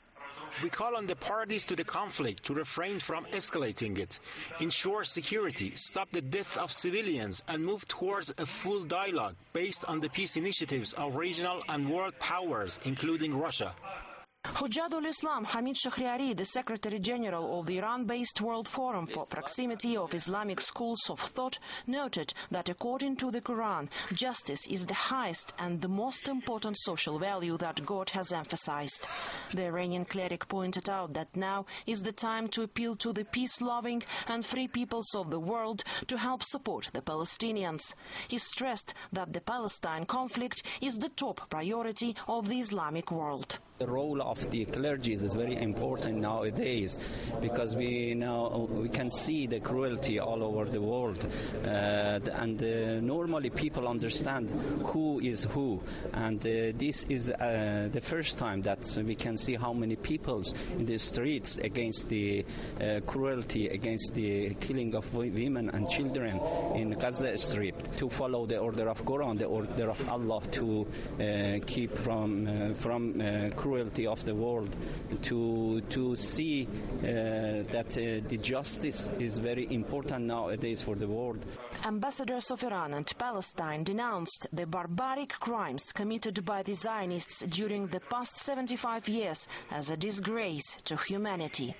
We call on the parties to the conflict to refrain from escalating it, ensure security, stop the death of civilians, and move towards a full dialogue based on the peace initiatives of regional and world powers, including Russia. Hujjadul Islam Hamid Shahriari, the Secretary General of the Iran-based World Forum for Proximity of Islamic Schools of Thought, noted that according to the Quran, justice is the highest and the most important social value that God has emphasized. The Iranian cleric pointed out that now is the time to appeal to the peace-loving and free peoples of the world to help support the Palestinians. He stressed that the Palestine conflict is the top priority of the Islamic world. The role of the clergy is very important nowadays because we now we can see the cruelty all over the world, uh, and uh, normally people understand who is who, and uh, this is uh, the first time that we can see how many peoples in the streets against the uh, cruelty, against the killing of women and children in Gaza Strip, to follow the order of Quran, the order of Allah, to uh, keep from uh, from uh, cruelty of the world, to to see uh, that uh, the justice is very important nowadays for the world. Ambassadors of Iran and Palestine denounced the barbaric crimes committed by the Zionists during the past seventy-five years as a disgrace to humanity.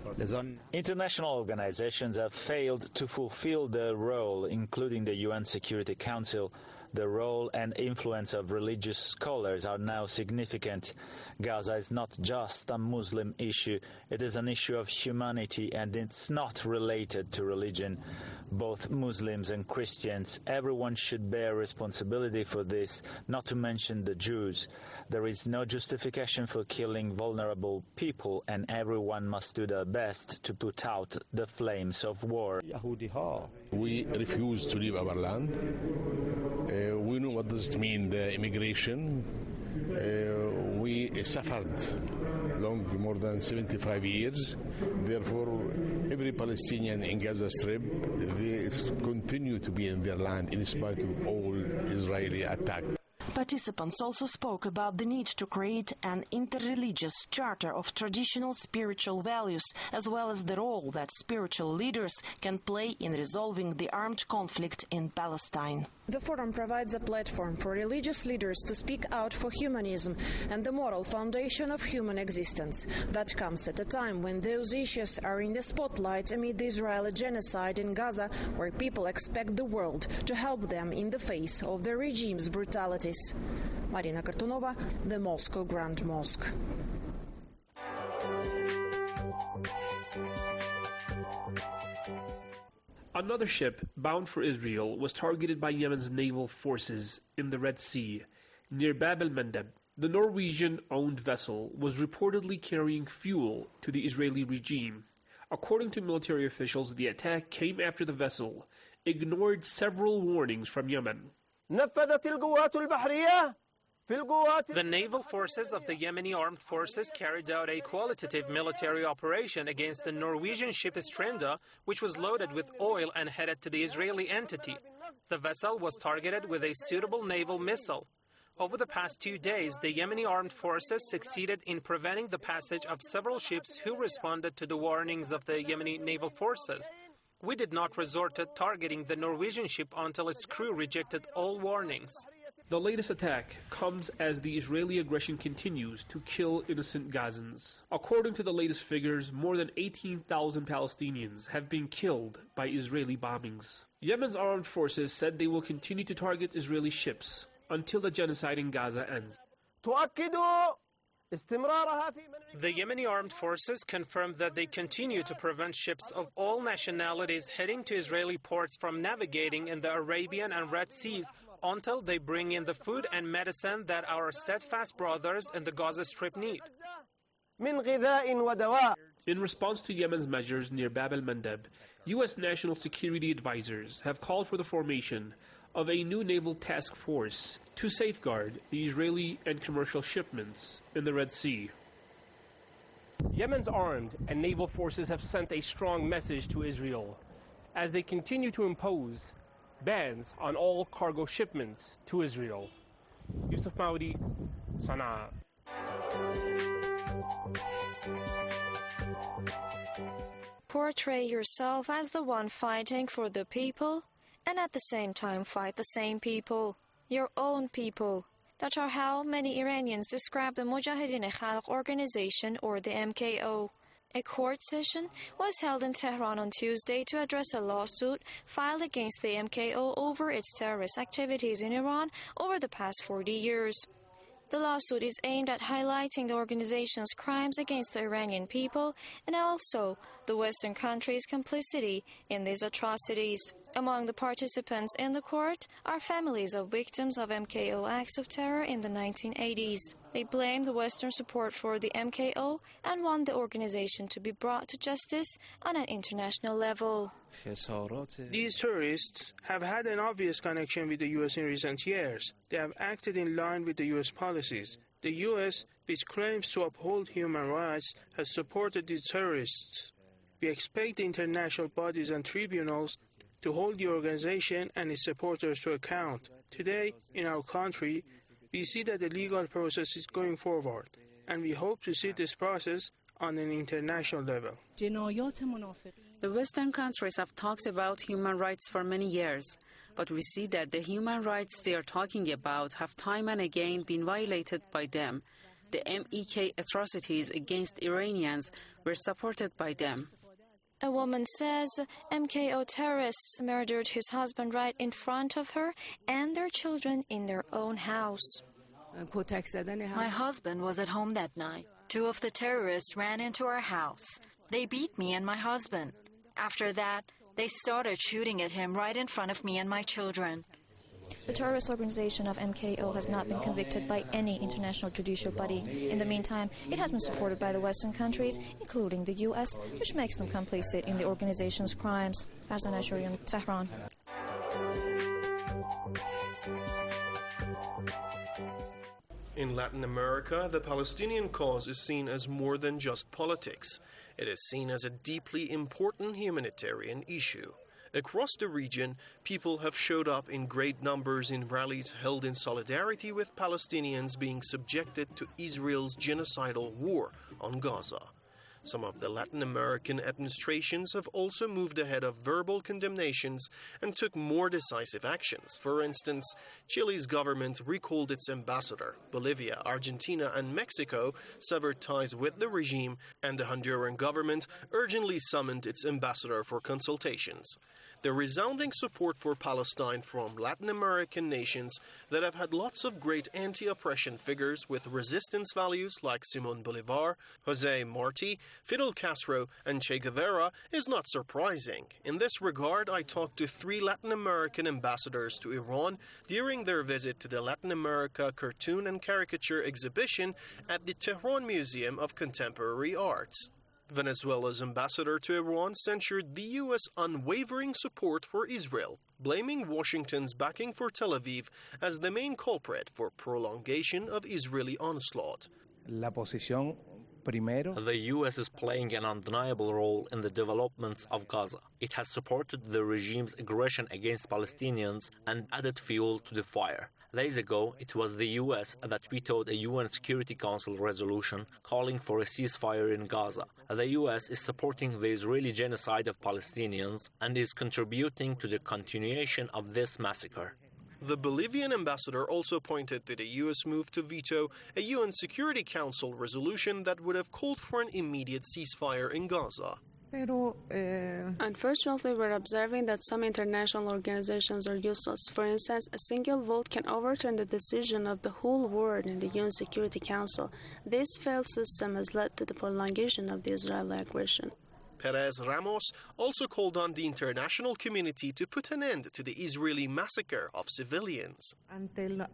International organizations have failed to fulfill their role, including the U N Security Council. The role and influence of religious scholars are now significant. Gaza is not just a Muslim issue, it is an issue of humanity, and it's not related to religion. Both Muslims and Christians, everyone should bear responsibility for this, not to mention the Jews. There is no justification for killing vulnerable people, and everyone must do their best to put out the flames of war. We refuse to leave our land. Uh, we know what does it mean, the immigration. Uh, we suffered long, more than seventy-five years. Therefore, every Palestinian in Gaza Strip, they continue to be in their land in spite of all Israeli attack. Participants also spoke about the need to create an interreligious charter of traditional spiritual values, as well as the role that spiritual leaders can play in resolving the armed conflict in Palestine. The forum provides a platform for religious leaders to speak out for humanism and the moral foundation of human existence. That comes at a time when those issues are in the spotlight amid the Israeli genocide in Gaza, where people expect the world to help them in the face of the regime's brutalities. Marina Kartunova, the Moscow Grand Mosque. Another ship bound for Israel was targeted by Yemen's naval forces in the Red Sea, near Bab el-Mandeb. The Norwegian-owned vessel was reportedly carrying fuel to the Israeli regime. According to military officials, the attack came after the vessel ignored several warnings from Yemen. The naval forces of the Yemeni armed forces carried out a qualitative military operation against the Norwegian ship Istrenda, which was loaded with oil and headed to the Israeli entity. The vessel was targeted with a suitable naval missile. Over the past two days, the Yemeni armed forces succeeded in preventing the passage of several ships who responded to the warnings of the Yemeni naval forces. We did not resort to targeting the Norwegian ship until its crew rejected all warnings. The latest attack comes as the Israeli aggression continues to kill innocent Gazans. According to the latest figures, more than eighteen thousand Palestinians have been killed by Israeli bombings. Yemen's armed forces said they will continue to target Israeli ships until the genocide in Gaza ends. The Yemeni armed forces confirmed that they continue to prevent ships of all nationalities heading to Israeli ports from navigating in the Arabian and Red Seas until they bring in the food and medicine that our steadfast brothers in the Gaza Strip need. In response to Yemen's measures near Bab el-Mandeb, U S national security advisors have called for the formation of a new naval task force to safeguard the Israeli and commercial shipments in the Red Sea. Yemen's armed and naval forces have sent a strong message to Israel as they continue to impose bans on all cargo shipments to Israel. Yusuf Maudi, Sana'a. Portray yourself as the one fighting for the people, and at the same time fight the same people, your own people. That are how many Iranians describe the Mujahideen Khalq organization, or the M K O. A court session was held in Tehran on Tuesday to address a lawsuit filed against the M K O over its terrorist activities in Iran over the past forty years. The lawsuit is aimed at highlighting the organization's crimes against the Iranian people and also the Western countries' complicity in these atrocities. Among the participants in the court are families of victims of M K O acts of terror in the nineteen eighties. They blame the Western support for the M K O and want the organization to be brought to justice on an international level. These terrorists have had an obvious connection with the U S in recent years. They have acted in line with the U S policies. The U S, which claims to uphold human rights, has supported these terrorists. We expect the international bodies and tribunals to hold the organization and its supporters to account. Today, in our country, we see that the legal process is going forward, and we hope to see this process on an international level. The Western countries have talked about human rights for many years, but we see that the human rights they are talking about have time and again been violated by them. The M E K atrocities against Iranians were supported by them. A woman says M K O terrorists murdered his husband right in front of her and their children in their own house. My husband was at home that night. Two of the terrorists ran into our house. They beat me and my husband. After that, they started shooting at him right in front of me and my children. The terrorist organization of M K O has not been convicted by any international judicial body. In the meantime, it has been supported by the Western countries, including the U S, which makes them complicit in the organization's crimes. Farzaneh Ashurian, Tehran. In Latin America, the Palestinian cause is seen as more than just politics. It is seen as a deeply important humanitarian issue. Across the region, people have showed up in great numbers in rallies held in solidarity with Palestinians being subjected to Israel's genocidal war on Gaza. Some of the Latin American administrations have also moved ahead of verbal condemnations and took more decisive actions. For instance, Chile's government recalled its ambassador. Bolivia, Argentina, and Mexico severed ties with the regime, and the Honduran government urgently summoned its ambassador for consultations. The resounding support for Palestine from Latin American nations that have had lots of great anti-oppression figures with resistance values like Simón Bolívar, José Martí, Fidel Castro, and Che Guevara is not surprising. In this regard, I talked to three Latin American ambassadors to Iran during their visit to the Latin America Cartoon and Caricature exhibition at the Tehran Museum of Contemporary Arts. Venezuela's ambassador to Iran censured the U S unwavering support for Israel, blaming Washington's backing for Tel Aviv as the main culprit for prolongation of Israeli onslaught. La posición primero. The U S is playing an undeniable role in the developments of Gaza. It has supported the regime's aggression against Palestinians and added fuel to the fire. Days ago, it was the U S that vetoed a U N Security Council resolution calling for a ceasefire in Gaza. The U S is supporting the Israeli genocide of Palestinians and is contributing to the continuation of this massacre. The Bolivian ambassador also pointed to the U S move to veto a U N Security Council resolution that would have called for an immediate ceasefire in Gaza. Unfortunately, we're observing that some international organizations are useless. For instance, a single vote can overturn the decision of the whole world in the U N Security Council. This failed system has led to the prolongation of the Israeli aggression. Perez Ramos also called on the international community to put an end to the Israeli massacre of civilians. The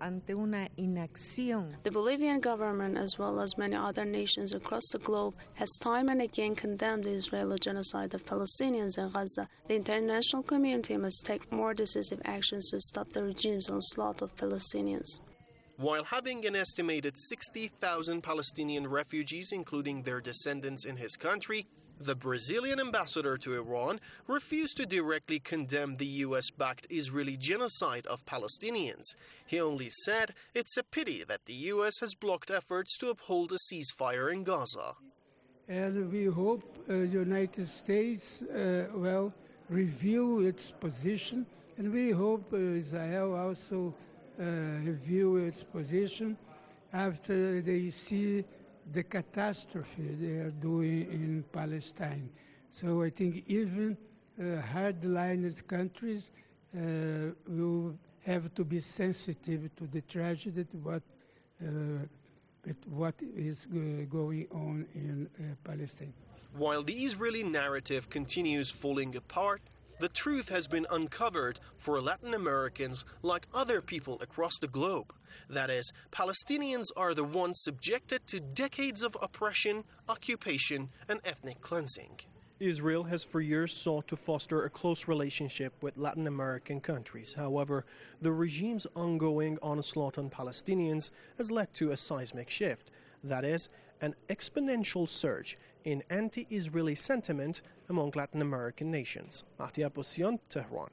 Bolivian government, as well as many other nations across the globe, has time and again condemned the Israeli genocide of Palestinians in Gaza. The international community must take more decisive actions to stop the regime's onslaught of Palestinians. While having an estimated sixty thousand Palestinian refugees, including their descendants in his country, the Brazilian ambassador to Iran refused to directly condemn the U S-backed Israeli genocide of Palestinians. He only said it's a pity that the U S has blocked efforts to uphold a ceasefire in Gaza. And we hope the uh, United States uh, will review its position, and we hope uh, Israel also uh, review its position after they see the catastrophe they are doing in Palestine. So I think even uh, hard-lined countries uh, will have to be sensitive to the tragedy, what, uh, what is uh, going on in uh, Palestine. While the Israeli narrative continues falling apart, the truth has been uncovered for Latin Americans like other people across the globe. That is, Palestinians are the ones subjected to decades of oppression, occupation, and ethnic cleansing. Israel has for years sought to foster a close relationship with Latin American countries. However, the regime's ongoing onslaught on Palestinians has led to a seismic shift. That is, an exponential surge in anti-Israeli sentiment among Latin American nations. Mahdi Aboussian, Tehran.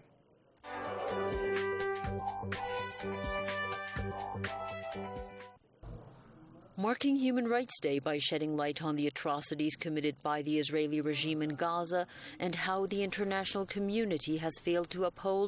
Marking Human Rights Day by shedding light on the atrocities committed by the Israeli regime in Gaza and how the international community has failed to uphold